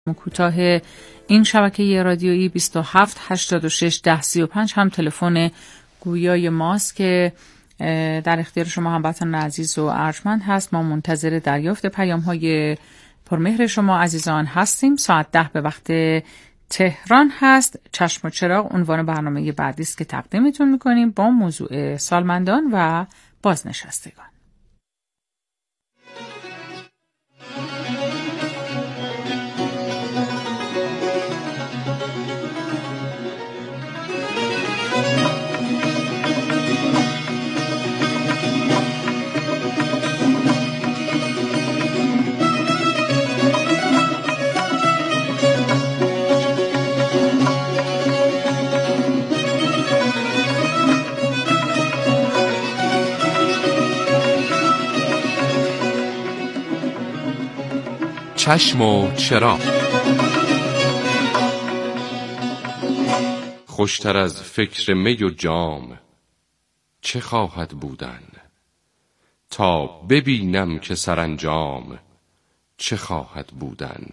کوتاه این شبکه رادیویی 27 86 10 35 هم تلفن گویای ماست که در اختیار شما هموطنان عزیز و ارجمند هست. ما منتظر دریافت پیام‌های پرمهر شما عزیزان هستیم. ساعت 10 به وقت تهران هست. چشم و چراغ عنوان برنامه بعدی است که تقدیمتون می‌کنیم با موضوع سالمندان و بازنشستگان. چشم و چراغ خوشتر از فکر می و جام چه خواهد بودن، تا ببینم که سرانجام چه خواهد بودن.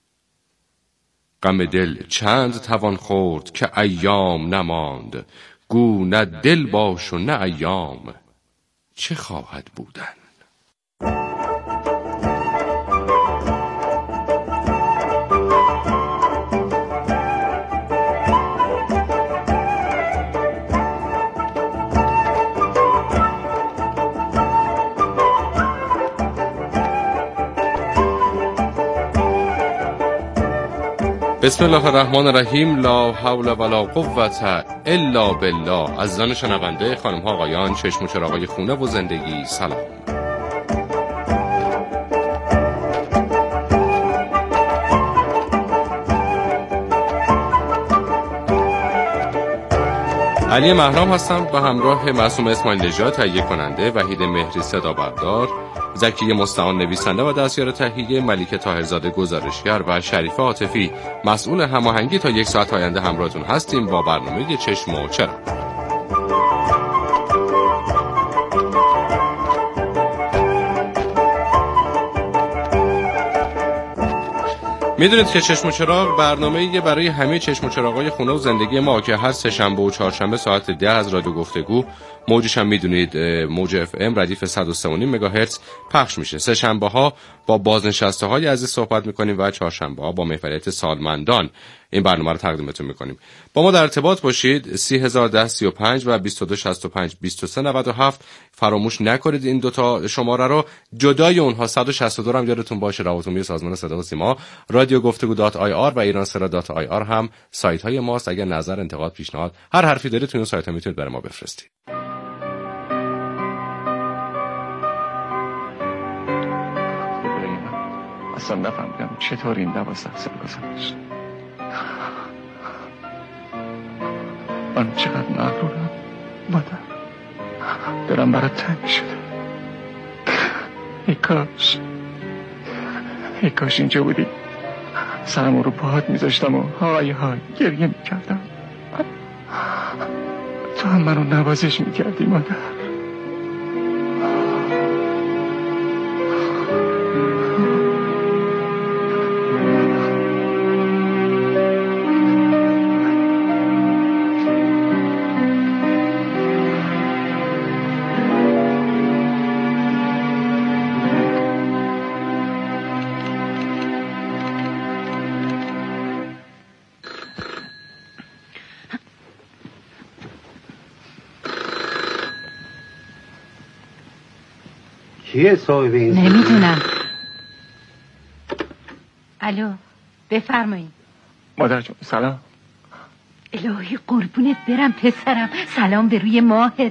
غم دل چند توان خورد که ایام نماند، گو نه دل باش و نه ایام چه خواهد بودن. بسم الله الرحمن الرحیم. لا حول ولا قوة الا بالله. عزیزان شنونده، خانم ها آقایان، چشم و چراغای خونه و زندگی، سلام. علی مهرام هستم به همراه معصوم اسماعیل نژاد تهیه کننده، وحید مهری صدا بردار، زکی مستعان نویسنده و دستیار تهیه، ملیکه طاهرزاده گزارشگر و شریفه عاطفی مسئول هماهنگی. تا یک ساعت آینده همراهتون هستیم با برنامه چشم و چراغ. میدونید که چشم و چراغ برنامه‌ای برای همه چشم و چراغای خونه و زندگی ما که هر سه شنبه و چهارشنبه ساعت 10 از رادیو گفتگو، موجش هم میدونید موج اف ام ردیف 103.5 مگاهرتز پخش میشه. سه شنبه ها با بازنشسته های عزیز صحبت میکنیم و چهارشنبه ها با محوریت سالمندان این برنامه رو تقدیمتون میکنیم. با ما در ارتباط باشید. 301035 و 2265 2397. فراموش نکنید این دوتا شماره رو. جدای اونها 162 هم یادتون باشه. روابط عمومی سازمان صدا و سیما، رادیو گفتگو.ir و ایرانسرا.ir هم سایت های ماست. اگر نظر، انتقاد، پیشنهاد، هر حرفی دارید تو اون سایت ها میتونید برای ما بفرستید. اصلا نفهمیدم چطور این 12 سال گذشت. من چقدر مغرورم مادر. دلم برات تنگ شده. ای کاش اینجا بودی. سرم رو پاهات میذاشتم و های گریه میکردم. تو هم منو نوازش میکردی مادر. کیه صاحب این؟ نمیدونم. الو، بفرمایید. مادر جون سلام. الهی قربونت برم پسرم، سلام به روی ماهت.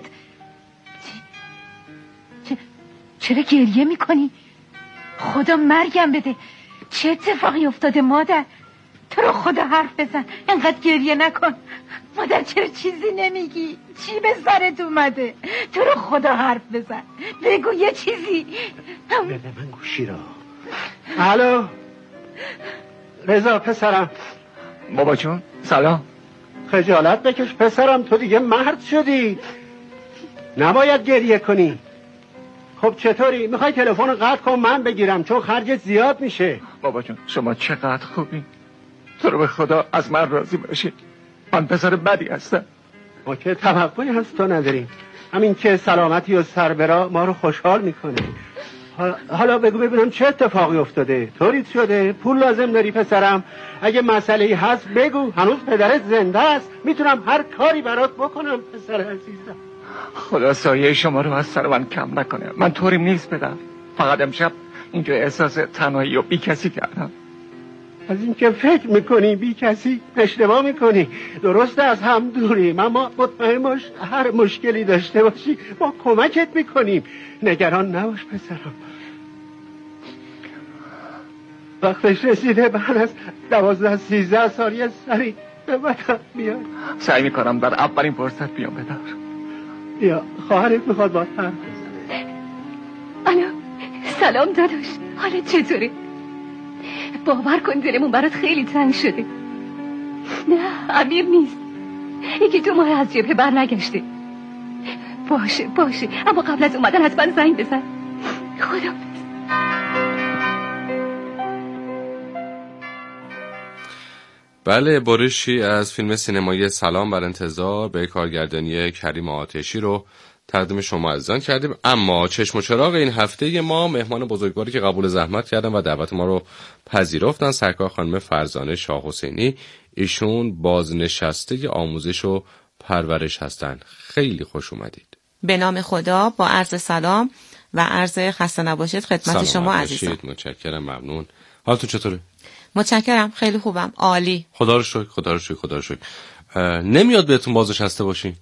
چرا گریه میکنی؟ خدا مرگم بده. چه اتفاقی افتاده مادر؟ تو رو خدا حرف بزن، انقدر گریه نکن. مادر چرا چیزی نمیگی؟ چی به سرت اومده؟ تو رو خدا حرف بزن، بگو یه چیزی. بده من گوشی را. الو رضا پسرم. بابا جون سلام. خجالت بکش پسرم، تو دیگه مرد شدی، نباید گریه کنی. خب چطوری؟ میخوای تلفن رو قطع کن من بگیرم چون خرجت زیاد میشه. بابا جون شما چقدر خوبی. تو رو به خدا از من راضی باشی. من پسر بدی هستم. ما که توقعی هست تو نداریم. همین که سلامتی و سربرا ما رو خوشحال میکنه. حالا بگو ببینم چه اتفاقی افتاده؟ طوریت شده؟ پول لازم داری پسرم؟ اگه مسئله‌ای هست بگو. هنوز پدرت زنده است. میتونم هر کاری برات بکنم پسر عزیزم. خدا سایه شما رو از سر من کم نکنه. من طوریم نیست بدم. فقط امشب اینجا احساس تنهایی و بی کسی کردم. از این که فکر میکنی بی کسی اشتباه میکنی. درسته از هم دوریم اما مطمئن باش هر مشکلی داشته باشی ما کمکت میکنیم. نگران نباش پسرم. وقتش رسیده بعد از 12-13 سال یه سری به وطن بیای. سعی میکنم در اولین فرصت بیام بدار. بیا خواهرت میخواد با حرف بزنه. الو سلام داداش، حالت چطوره؟ باور کن دلمون برات خیلی تنگ شده. نه امیر نیست، یکی 2 ماه از جبهه بر نگشته. باشه اما قبل از اومدن حتما زنگ بزن. خداحافظ. بله، برشی از فیلم سینمایی سلام بر انتظار به کارگردانی کریم آتشی رو تقدیم شما عزیزان کردیم. اما چشم و چراغ این هفته ما مهمان بزرگواری که قبول زحمت کردن و دعوت ما رو پذیرفتن سرکار خانم فرزانه شاه حسینی. ایشون بازنشسته آموزش و پرورش هستن. خیلی خوش اومدید. به نام خدا با عرض سلام و عرض خسته نباشید خدمت شما عزیزان. متشکرم، ممنون. حالتون چطوره؟ متشکرم، خیلی خوبم، عالی. خدا رو شکر. نمیاد بهتون بازنشسته باشین؟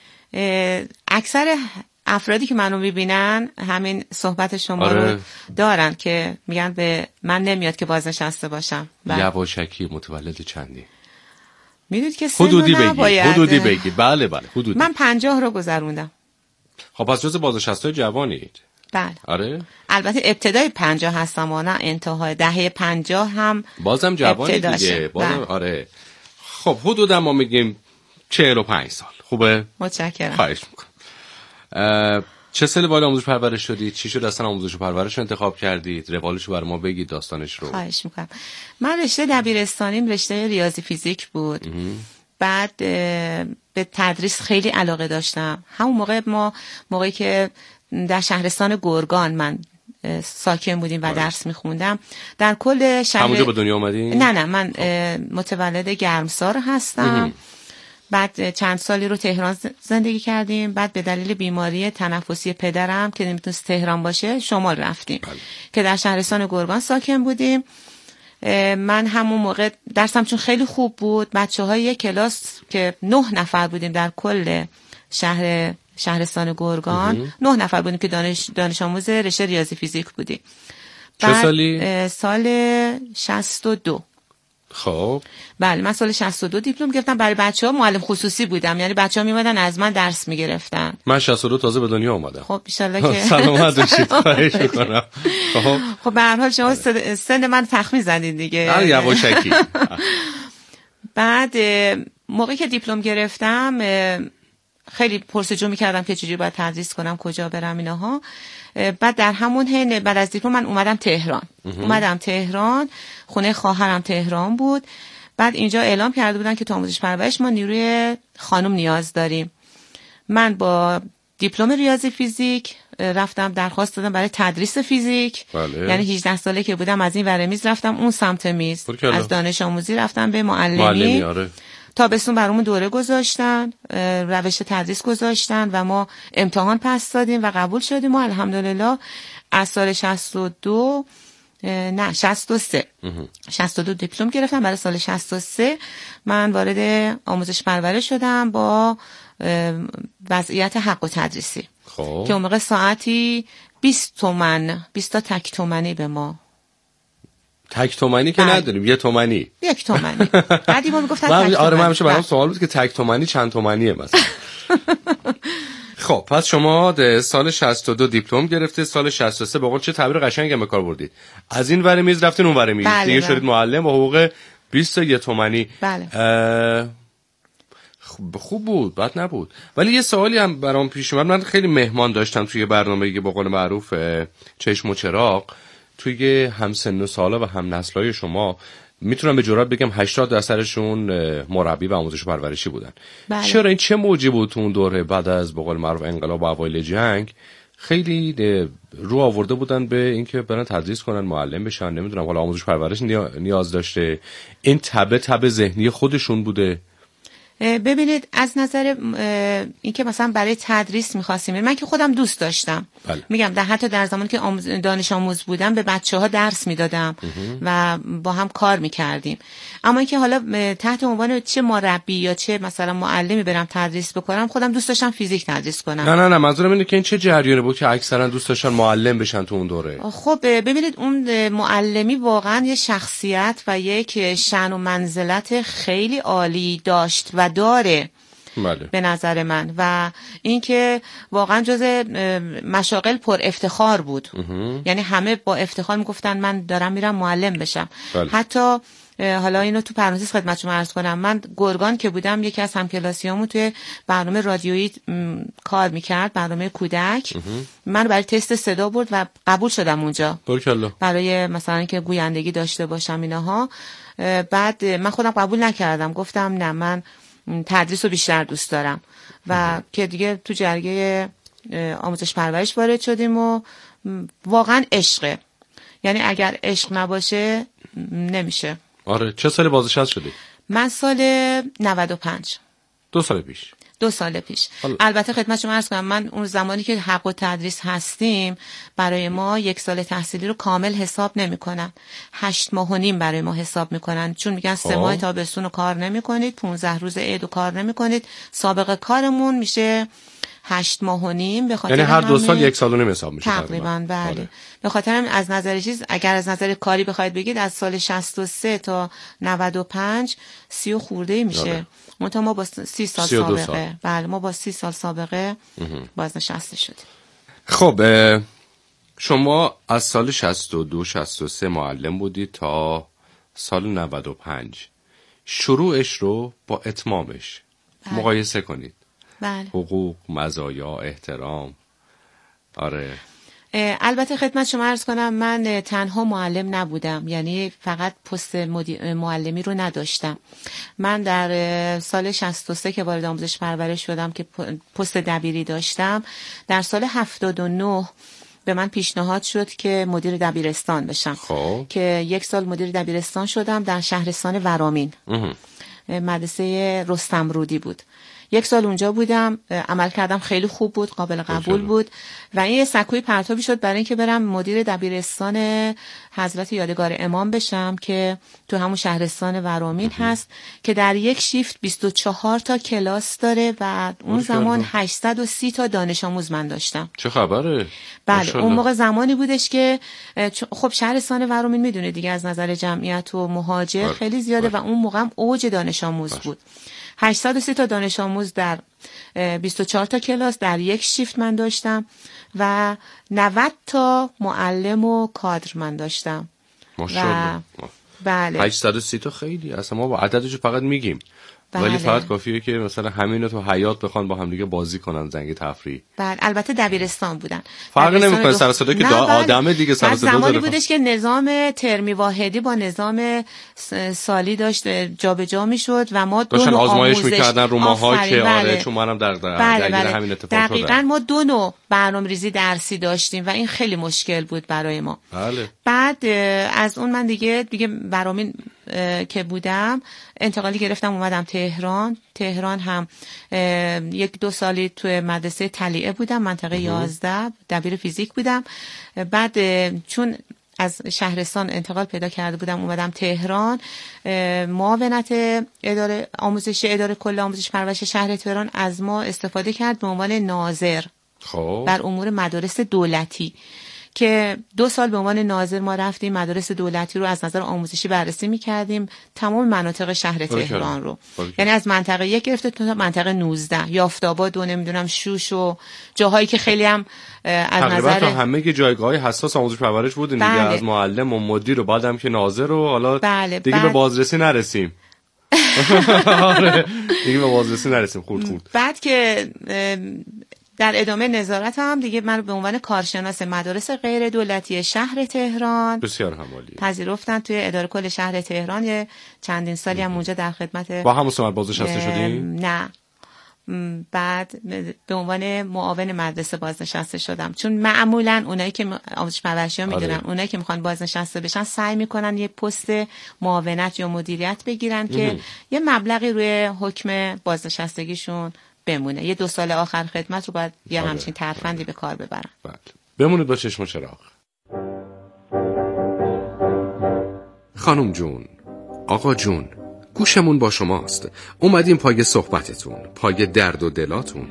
اکثر افرادی که منو میبینن همین صحبت شما رو دارن که میگن به من نمیاد که بازنشسته باشم. یواشکی متولد چندی؟ میدونید که حدودی بگی. بله حدودی. من 50 رو گذروندم. خب پس جز بازنشسته جوانید؟ بله. آره. البته ابتدای 50 هستم و نه انتهای دهه 50 هم بازم جوانی دیگه. بازم آره. خب حدودا ما میگیم 45 سال. خوبه؟ متشکرم. خواهش میکنم. چه سال وارد آموزش پرورش شدید؟ چی شد اصلا آموزش پرورش رو انتخاب کردید؟ روالش رو برای ما بگید، داستانش رو. خواهش میکنم. من رشته دبیرستانیم رشته ریاضی فیزیک بود. بعد به تدریس خیلی علاقه داشتم. همون موقعی که در شهرستان گرگان من ساکن بودیم و درس میخوندم. در کل شهر همونجا به دنیا اومدین؟ نه من متولد گرمسار هستم. بعد چند سالی رو تهران زندگی کردیم. بعد به دلیل بیماری تنفسی پدرم که نمیتونست تهران باشه شمال رفتیم که در شهرستان گرگان ساکن بودیم. من همون موقع درسم چون خیلی خوب بود، بچه‌های یک کلاس که 9 نفر بودیم در کل شهرستان گرگان 9 نفر بودیم که دانش آموز رشته ریاضی فیزیک بودیم. چه سالی؟ سال 62. خب بله من سال 62 دیپلم گرفتم. برای بچه‌ها معلم خصوصی بودم، یعنی بچه‌ها میومدن از من درس میگرفتن. من 62 تازه به دنیا اومدم. خب ان شاءالله که سلامت باشید. خواهش می‌کنم. خب به هر حال شما سن من تخمین زدین دیگه. آره یواشکی. بعد موقعی که دیپلم گرفتم خیلی پرسجو می‌کردم که چجوری باید تدریس کنم، کجا برم اینها. بعد در همون حین بعد از دیپلم من اومدم تهران. خونه خواهرم تهران بود. بعد اینجا اعلام کرده بودن که تو آموزش پرورش ما نیروی خانم نیاز داریم. من با دیپلم ریاضی فیزیک رفتم درخواست دادم برای تدریس فیزیک. بله. یعنی 18 ساله که بودم از این ور میز رفتم اون سمت میز. از دانش آموزی رفتم به معلمی. آره. تابستون برامون دوره گذاشتن، روش تدریس گذاشتن و ما امتحان پس دادیم و قبول شدیم و الحمدلله از سال 62 دیپلم گرفتم. برای سال 63 من وارد آموزش پرورش شدم با وضعیت حق و تدریسی. خب که اون موقع ساعتی 20 تا تک تومنی به ما. تک تومنی که نداریم، 1 تومنی. 1 تومنی. قدیما میگفتن تک تومنی. آره من همیشه برام سوال بود که تک تومنی چند تومنیه مثلا. خب پس شما سال 62 دیپلم گرفته، سال 63 به قول چه تعبیر قشنگی به کار بردید. از این ور میز رفتین اون ور میز. دیگه شدید معلم با حقوق 21 تومانی. بله. خوب بود، بد نبود. ولی یه سوالی هم برام پیش اومد. من خیلی مهمان داشتم توی برنامه به قول معروف چشم و چراغ، توی هم سن و سالا و هم نسلای شما میتونم به جرات بگم 80%شون مربی و آموزش و پرورشی بودن. بله. چرا این چه موجی بود تو اون دوره بعد از به قول معروف انقلاب و اوایل جنگ خیلی رو آورده بودن به اینکه برن تدریس کنن، معلم بشن، نمیدونم حالا آموزش پرورش نیاز داشته، این تبه ذهنی خودشون بوده؟ ببینید از نظر اینکه مثلا برای تدریس می‌خواستیم، من که خودم دوست داشتم. بله. میگم حتی در زمانی که دانش آموز بودم به بچه‌ها درس میدادم و با هم کار میکردیم. اما اینکه حالا تحت عنوان چه مربی یا چه مثلا معلمی برم تدریس بکنم، خودم دوست داشتم فیزیک تدریس کنم. نه منظورم اینه که این چه جریانی بود که اکثرا دوست داشتن معلم بشن تو اون دوره؟ خب ببینید اون معلمی واقعا یه شخصیت و یک شأن و منزلت خیلی عالی داشت و داره. بله. به نظر من و اینکه واقعا جز مشاغل پر افتخار بود. یعنی همه با افتخار میگفتن من دارم میرم معلم بشم. بله. حتی حالا اینو تو پرانتز خدمت شما عرض کنم، من گرگان که بودم یکی از همکلاسیامون توی برنامه رادیویی کار میکرد، برنامه کودک. من برای تست صدا برد و قبول شدم اونجا. بارکالله. برای مثلا که گویندگی داشته باشم اینها. بعد من خودم قبول نکردم، گفتم نه من تدریس رو بیشتر دوست دارم و که دیگه تو جرگه آموزش پرورش وارد شدیم و واقعا عشقه. یعنی اگر عشق نباشه نمیشه. آره. چه سالی بازنشسته شدی؟ من سال 95. 2 سال پیش. 2 سال پیش. حالا. البته خدمت شما عرض کنم من اون زمانی که حق و تدریس هستیم برای ما 1 سال تحصیلی رو کامل حساب نمی کنن. 8 ماه و نیم برای ما حساب میکنن، چون میگن 3 ماه تابستون رو کار نمی کنید، 15 روز عید رو کار نمی کنید. سابقه کارمون میشه 8 ماه و نیم. به خاطر یعنی هر 2 سال 1 سال و نیم حساب میشه تقریبا. بله. به خاطر از نظر چیز اگر از نظر کاری بخواید بگید از سال 63 تا 95 30 خورده میشه. منتها ما با 30 سال سابقه. بله ما با 30 سال سابقه بازنشسته شدیم. خب شما از سال 62 63 معلم بودید تا سال 95. شروعش رو با اتمامش مقایسه کنید. بله. حقوق، مزایا، احترام. آره. البته خدمت شما عرض کنم من تنها معلم نبودم، یعنی فقط پست معلمی رو نداشتم. من در سال 63 که وارد آموزش پرورش شدم که پست دبیری داشتم، در سال 79 به من پیشنهاد شد که مدیر دبیرستان بشم. که 1 سال مدیر دبیرستان شدم در شهرستان ورامین. مدرسه رستم رودی بود. 1 سال اونجا بودم، عمل کردم، خیلی خوب بود، قابل قبول بود و این یه سکوی پرتابی شد برای اینکه برم مدیر دبیرستان حضرت یادگار امام بشم که تو همون شهرستان ورامین هست که در یک شیفت 24 تا کلاس داره و اون زمان 830 تا دانش آموز من داشتم. چه خبره؟ بله. اون موقع زمانی بودش که خب شهرستان ورامین میدونه دیگه از نظر جمعیت و مهاجر خیلی زیاده و اون موقع هم اوج دانش آموز بود. 830 تا دانش آموز در 24 تا کلاس در یک شیفت من داشتم و 90 تا معلم و کادر من داشتم. ماشاءالله. بله. 830 تا خیلی، اصلا ما با عددشو فقط میگیم. بله. ولی فقط کافیه که مثلا همینو تو حیات بخوان با هم دیگه بازی کنن، زنگ تفریح. بله. البته دبیرستان بودن. فرق نمیکنه سر صدا که آدم دیگه سر صدا داره. زمانی بودش که نظام ترمی واحدی با نظام سالی داشت جابجا میشد و ما داشتن آزمایش میکردن رو ماها که آره، چون منم در همین اتفاق افتاد. دقیقاً ما 2 نوع برنامه‌ریزی درسی داشتیم و این خیلی مشکل بود برای ما. بله. بعد از اون من دیگه برامین که بودم انتقالی گرفتم اومدم تهران هم 1-2 سالی توی مدرسه طلیعه بودم، منطقه 11 دبیر فیزیک بودم. بعد چون از شهرستان انتقال پیدا کرده بودم اومدم تهران، معاونت اداره کل آموزش پرورش شهر تهران از ما استفاده کرد به عنوان ناظر بر امور مدارس دولتی که 2 سال به عنوان ناظر ما رفتیم مدارس دولتی رو از نظر آموزشی بررسی می‌کردیم، تمام مناطق شهر تهران رو. یعنی از منطقه 1 گرفته تا منطقه 19 یافت‌آباد و نمیدونم شوش و جاهایی که خیلی هم از نظر تا همه که جایگاه‌های حساس آموزش پرورش بودین دیگه. از معلم و مدیر و بعدم که ناظر و حالا دیگه به بازرسی نرسیم. آره دیگه به بازرسی نرسیم. خورد بعد که در ادامه نظارت هم دیگه من به عنوان کارشناس مدارس غیر دولتی شهر تهران بسیار همالی پذیرفتن توی اداره کل شهر تهران. یه چندین سالی هم اونجا در خدمت با همون ثمر بازنشسته شدین؟ نه، بعد به عنوان معاون مدرسه بازنشسته شدم، چون معمولا اونایی که آموزش پرورشی ها میدونن اونایی که میخوان بازنشسته بشن سعی میکنن یه پست معاونت یا مدیریت بگیرن که یه مبلغی روی حکم بازنشستگیشون بمونه. یه 2 سال آخر خدمت رو باید یه همچین ترفندی به کار ببرن. بله. بمونید با چشم و چراغ. خانم جون، آقا جون، گوشمون با شماست. اومدیم پای صحبتتون، پای درد و دلاتون.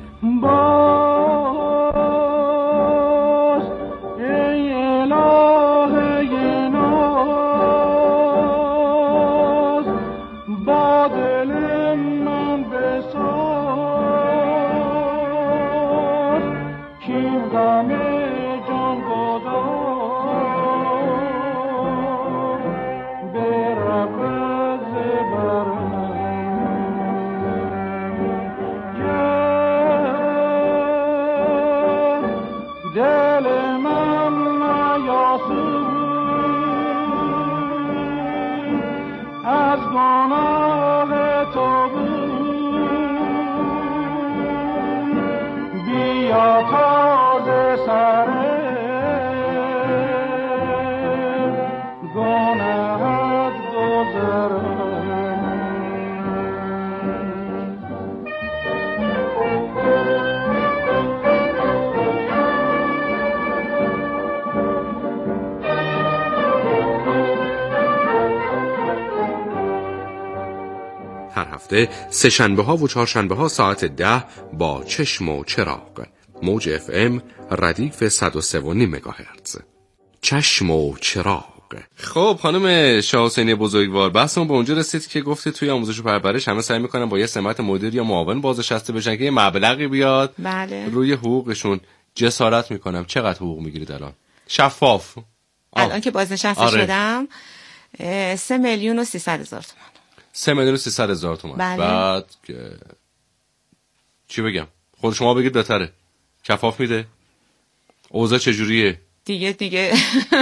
هر هفته 3 شنبه ها و 4 شنبه ها ساعت 10 با چشم و چراغ. موج FM ردیف 103.5 مگاهرتز. چشم و چراغ. خب خانم شاه حسینی بزرگوار، بحثمون به اونجا رسید که گفته توی آموزش و پرورش همه سعی میکنن با یه سمت مدیر یا معاون بازنشسته بشن که یه مبلغی بیاد. بله. روی حقوقشون جسارت میکنم. چقدر حقوق میگیرید الان؟ شفاف. الان که بازنشسته شدم 3,300,000 تومان. 3,300,000 تومان. بله. بعد چی بگم؟ خود شما بگید بهتره. کفاف میده؟ اوضاع چجوریه؟ دیگه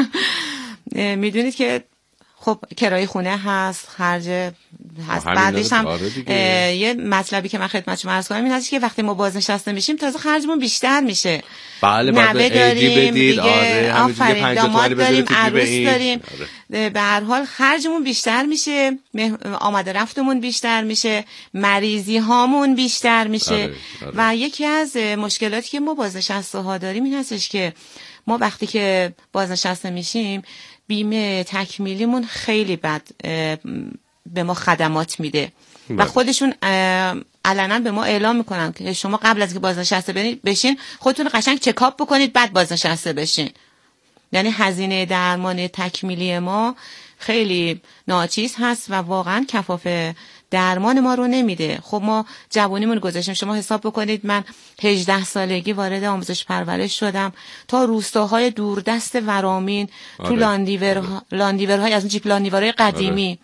میدونید که خب کرایه خونه هست، خرج هست. بعدش هم یه مطلبی که من خدمت شما عرض کنم این هست که وقتی ما بازنشسته میشیم تازه خرجمون بیشتر میشه. بله نوه داریم دیگه، آفرین، داماد داریم، عروس داریم. به هر حال خرجمون بیشتر میشه، آمده رفتمون بیشتر میشه، مریضی هامون بیشتر میشه. و یکی از مشکلاتی که ما بازنشسته ها داریم این هستش که ما وقتی که بازنشسته میشیم بیمه تکمیلیمون خیلی بد به ما خدمات میده و خودشون علنا به ما اعلام میکنن که شما قبل از که بازنشسته بشین خودتون قشنگ چکاپ بکنید بعد بازنشسته بشین. یعنی هزینه درمان تکمیلی ما خیلی ناچیز هست و واقعا کفاف درمان ما رو نمیده. خب ما جوانیمون گذاشتیم. شما حساب بکنید من 18 سالگی وارد آموزش پرورش شدم تا روستاهای دوردست ورامین. تو لاندیورهای از اون جیپ لاندیورهای قدیمی.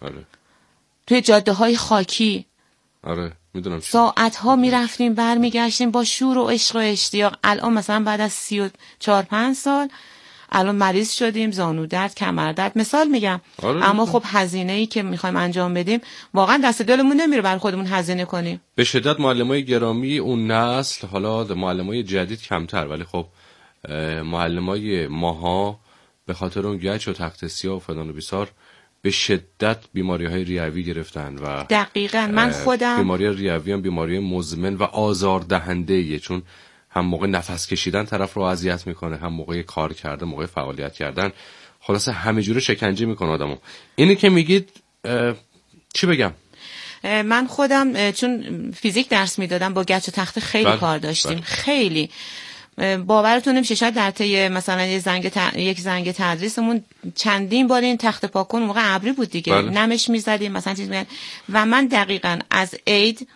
توی جاده های خاکی. میدونم ساعتها میرفتیم برمیگشتیم با شور و عشق و اشتیاق. الان مثلا بعد از 34-5 سال الان مریض شدیم، زانو درد، کمر درد، مثال میگم. اما خب هزینه‌ای که میخوایم انجام بدیم واقعا دست دلمون نمیره برای خودمون هزینه کنیم. به شدت معلمای گرامی اون نسل، حالا معلمای جدید کمتر، ولی خب معلمای ماها به خاطر اون گچ و تخت سیاه و فلان و بیسار به شدت بیماری‌های ریوی گرفتن و دقیقاً من خودم بیماری ریوی هم بیماری مزمن و آزاردهنده‌ایه، چون هم موقع نفس کشیدن طرف رو اذیت میکنه، هم موقع کار کردن، موقع فعالیت کردن، خلاصه همه جوره شکنجه میکنه آدمو. اینی که میگید چی بگم؟ من خودم چون فیزیک درس میدادم با گچ و تخته خیلی کار داشتیم. خیلی باورتون نمیشه شاید در طی مثلا یک زنگ تدریسمون چندین بار این تخته پاکن موقع ابری بود دیگه نمش میزدیم مثلا چیز میگن. و من دقیقاً از عید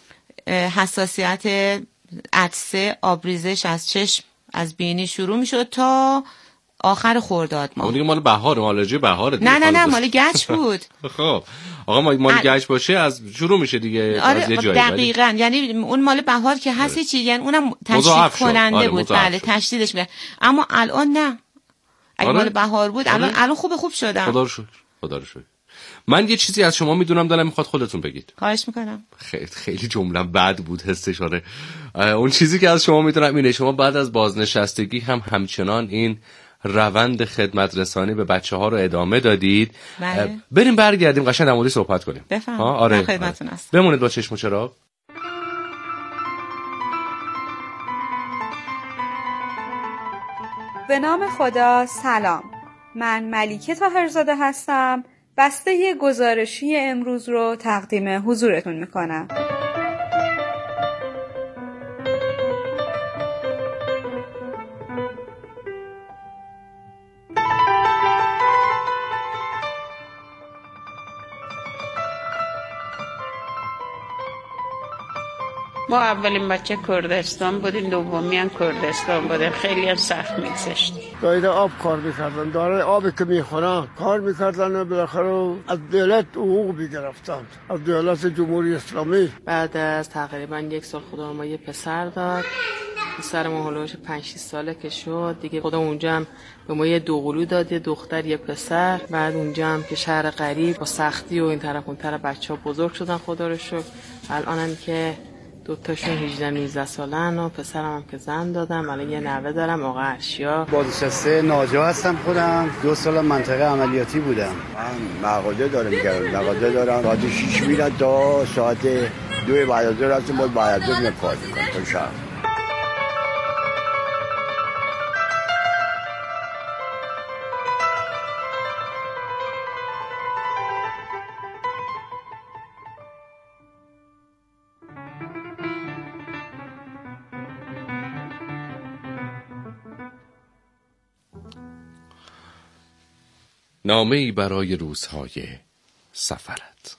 حساسیت عطسه، آبریزش از چشم، از بینی شروع میشد تا آخر خرداد ماه. اون دیگه مال بهار، آلرژی بهاره دیگه. نه مال گچ بود. خب آقا مال گشت باشه از شروع میشه دیگه. آره دقیقاً، یعنی اون مال بهار که هستی چی، یعنی اونم تشدید کننده بود. بله تشدیدش می‌کنه، اما الان نه. اگه مال بهار بود الان خوب شدم. خدا رو شکر. من یه چیزی از شما میدونم دلم میخواد خودتون بگید. خواهش میکنم. خیلی جمله بد بود حسش. آره اون چیزی که از شما میدونم اینه شما بعد از بازنشستگی هم همچنان این روند خدمت رسانی به بچه‌ها رو ادامه دادید. بله. بریم برگردیم قشنگ در موردش صحبت کنیم. آره خدمتتون هستم. بمونید با چشم و چراغ. به نام خدا. سلام، من ملیکه طاهرزاده هستم. بسته گزارشی امروز رو تقدیم حضورتون میکنم. ما اولین بچه کردستان بودیم، دومی هم کردستان بودیم. خیلی هم سخت میگذشت. دایره آب کار میکردن، داره آبی که میخورن کار میکردن و بالاخره از دولت حقوق میگرفتن، از دولت جمهوری اسلامی. بعد از تقریبا 1 سال خدا ما یه پسر داد. پسر ما هلوش 5-6 ساله که شد دیگه، خدا اونجا هم به ما یه دوقلو داد، یه دختر یه پسر. بعد اونجا هم که شهر غریب با سختی و این طرف اون طرف بچه‌ها بزرگ شدن خدا رو شکر. الانم که 2 تاشون 18-19 سالن و پسرم هم که زن دادم. الان یه نوه دارم آقا ارشیا. بازنشسته ناجا هستم خودم. 2 سال منطقه عملیاتی بودم. من مغازه دارم. ساعت 6 میرم تا ساعت 2 بعد از ظهر هستم. باید بعد از ظهر میام کار میکنم تا شب. نامه‌ای برای روزهای سفرت.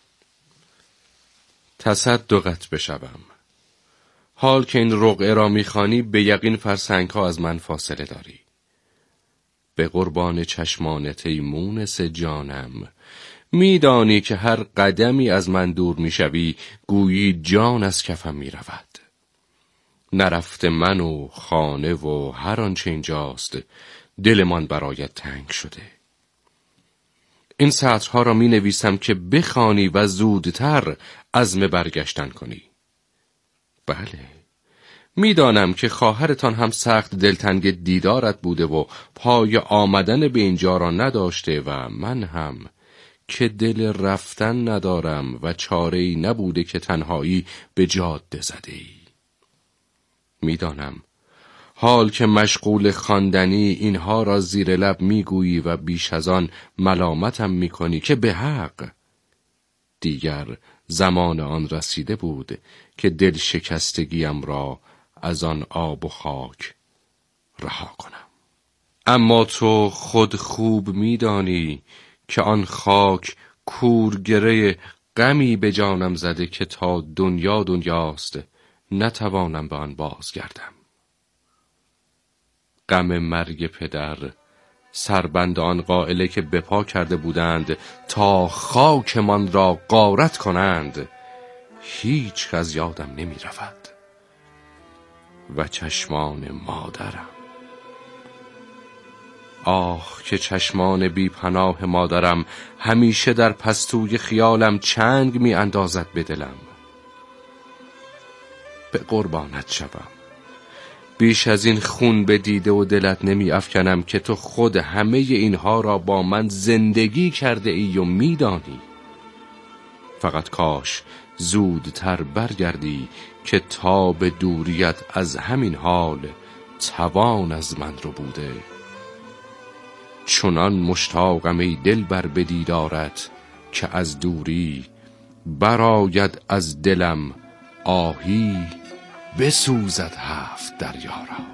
تصدقت بشوم. حال که این رقعه را می‌خوانی به یقین فرسنگ‌ها از من فاصله داری. به قربان چشمانت ای مونس جانم، میدانی که هر قدمی از من دور میشوی گویی جان از کفم میرود. نرفته من و خانه و هر آنچه اینجاست دلمان برایت تنگ شده. این سطرها را می نویسم که بخوانی و زودتر عزم برگشتن کنی. بله، میدانم که خواهرتان هم سخت دلتنگ دیدارت بوده و پای آمدن به اینجا را نداشته و من هم که دل رفتن ندارم و چاره‌ای نبوده که تنهایی به جاده زده ای. میدانم حال که مشغول خواندنی اینها را زیر لب میگویی و بیش از آن ملامتم میکنی که به حق. دیگر زمان آن رسیده بود که دل شکستگیم را از آن آب و خاک رها کنم. اما تو خود خوب میدانی که آن خاک کورگره غمی به جانم زده که تا دنیاست نتوانم به آن بازگردم. غم مرگ پدر، سربند آن قائله که بپا کرده بودند تا خاکمان را غارت کنند، هیچ از یادم نمی رود. و چشمان مادرم، آه که چشمان بی پناه مادرم همیشه در پستوی خیالم چنگ می اندازد به دلم. به قربانت شوم، بیش از این خون به دیده و دلت نمی افکنم که تو خود همه اینها را با من زندگی کرده ای و می دانی. فقط کاش زودتر برگردی که تا به دوریت از همین حال توان از من رو بوده. چنان مشتاقم ای دل بر به دیدارت که از دوری براید از دلم آهی بسوزد 7 دریا را.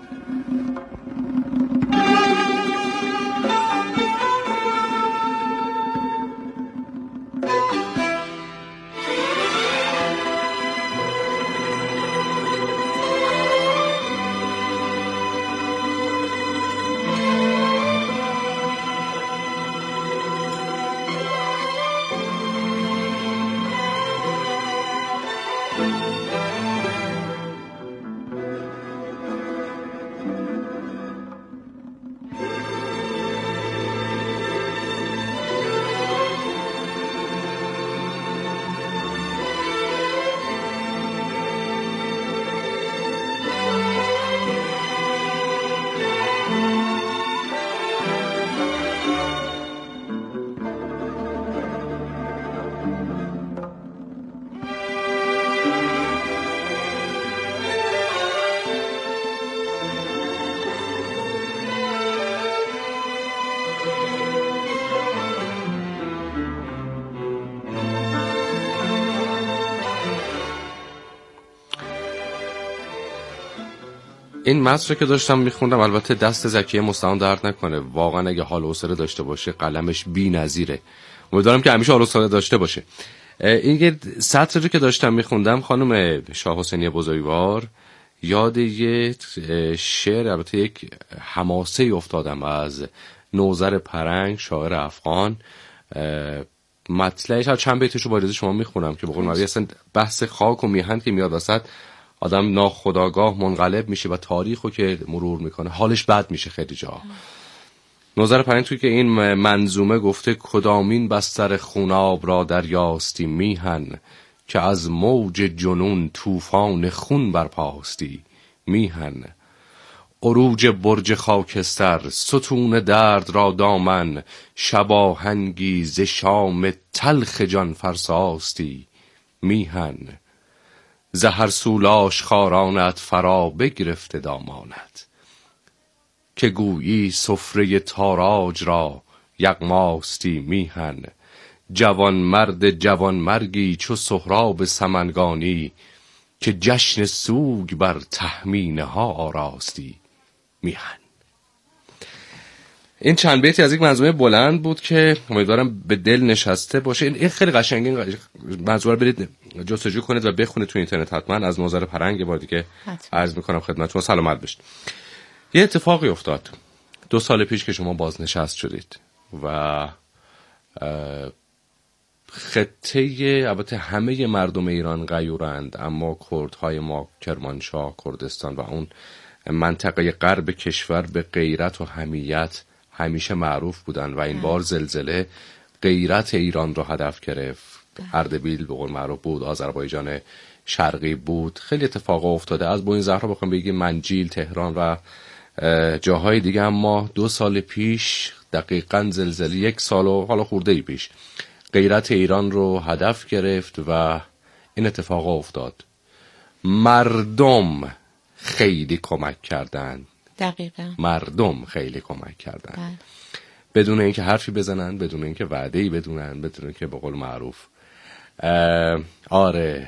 این متن که داشتم میخوندم، البته دست زکیه مستعان درد نکنه، واقعا اگه حال و حوصله داشته باشه قلمش بی‌نظیره. امیدوارم که همیشه حال و حوصله داشته باشه. این سطری که داشتم میخوندم خانم شاه حسینی بزرگوار، یاد یه شعر، البته یک حماسه افتادم از نوذر پرنگ، شاعر افغان. مطلعش چند بیتشو با اجازه شما میخونم که به قول معروف اصلا بحث خاک و میهن که میاد وسط، آدم ناخودآگاه منقلب میشه و تاریخو که مرور میکنه حالش بد میشه خیلی جا. نوذر پرنگ توی که این منظومه گفته کدامین بستر خوناب را دریاستی میهن، که از موج جنون طوفان خون برپاستی میهن. عروج برج خاکستر ستون درد را دامن، شباهنگی ز شام تلخ جان فرساستی میهن. زهر سولاش خارانت فرا بگرفته دامانت، که گویی سفره تاراج را یغماستی میهن. جوان مرد جوان مرگی چو سهراب سمنگانی، که جشن سوگ بر تهمینه ها آراستی میهن. این چند بیتی از یک منظومه بلند بود که امیدوارم به دل نشسته باشه. این خیلی قشنگه، منظومه برید جستجو کنید و بخونید تو اینترنت حتما. از نوذر پرنگ یه بار دیگه عرض میکنم خدمتتون، سلامت باشید. یه اتفاقی افتاد 2 سال پیش که شما بازنشست شدید و خطه، البته همه مردم ایران غیورند، اما کردهای ما کرمانشاه، کردستان و اون منطقه غرب کشور به غیرت و حمیت همیشه معروف بودن و این بار زلزله غیرت ایران رو هدف گرفت. اردبیل به قول معروف بود، آذربایجان شرقی بود، خیلی اتفاقا افتاده. از بوین زهرا بخوام بگیم منجیل، تهران و جاهای دیگه. اما 2 سال پیش دقیقاً زلزله 1 سال و حالا خورده‌ای پیش غیرت ایران رو هدف گرفت و این اتفاقا افتاد. مردم خیلی کمک کردن. دقیقاً مردم خیلی کمک کردن. بدون اینکه حرفی بزنن، بدون اینکه وعده‌ای بدونن، بدون اینکه به قول معروف آره.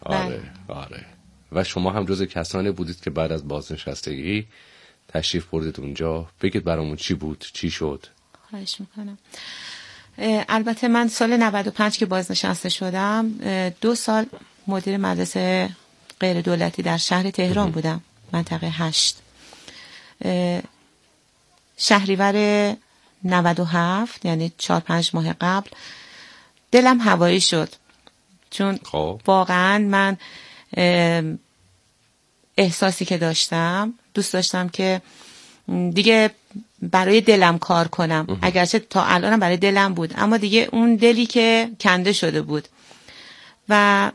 و شما هم جز کسانی بودید که بعد از بازنشستگی تشریف بردید اونجا. بگید برامون چی بود، چی شد؟ خواهش میکنم. البته من سال 95 که بازنشسته شدم 2 سال مدیر مدرسه غیر دولتی در شهر تهران بودم، منطقه 8. شهریور 97 یعنی 4-5 ماه قبل دلم هوایی شد، چون واقعا من احساسی که داشتم، دوست داشتم که دیگه برای دلم کار کنم. اگرچه تا الانم برای دلم بود، اما دیگه اون دلی که کنده شده بود و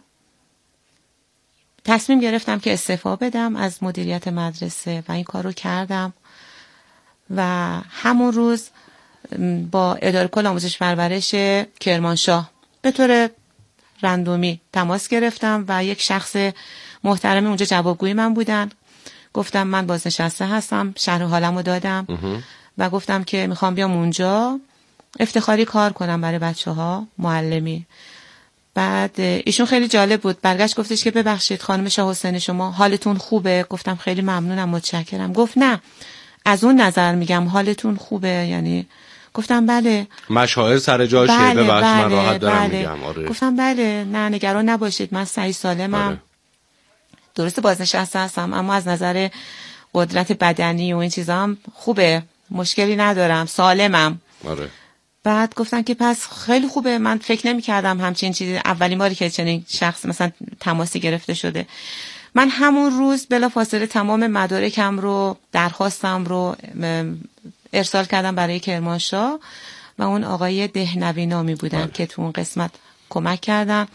تصمیم گرفتم که استعفا بدم از مدیریت مدرسه و این کار رو کردم. و همون روز با اداره کل آموزش پرورش کرمانشاه به طور رندومی تماس گرفتم و یک شخص محترم اونجا جوابگوی من بودن. گفتم من بازنشسته هستم، شرح حالمو دادم و گفتم که میخوام بیام اونجا افتخاری کار کنم برای بچه‌ها، معلمی. بعد ایشون خیلی جالب بود، برگشت گفتش که ببخشید خانم شاه حسینی شما حالتون خوبه؟ گفتم خیلی ممنونم، متشکرم. گفت نه، از اون نظر میگم حالتون خوبه. یعنی گفتم بله. مشاعر سر جاشه، ببخشید من راحت دارم میگم. آره. گفتم بله، نه نگران نباشید، من صحیح سالمم. آره. درسته بازنشسته هستم اما از نظر قدرت بدنی و این چیزا هم خوبه، مشکلی ندارم، سالمم. آره. بعد گفتن که پس خیلی خوبه، من فکر نمی کردم همچین چیزی، اولین باری که چنین شخص مثلا تماسی گرفته شده. من همون روز بلافاصله تمام مدارکم رو، درخواستم رو ارسال کردم برای کرمانشاه و اون آقای دهنوی نامی بودن که تو اون قسمت کمک کردن.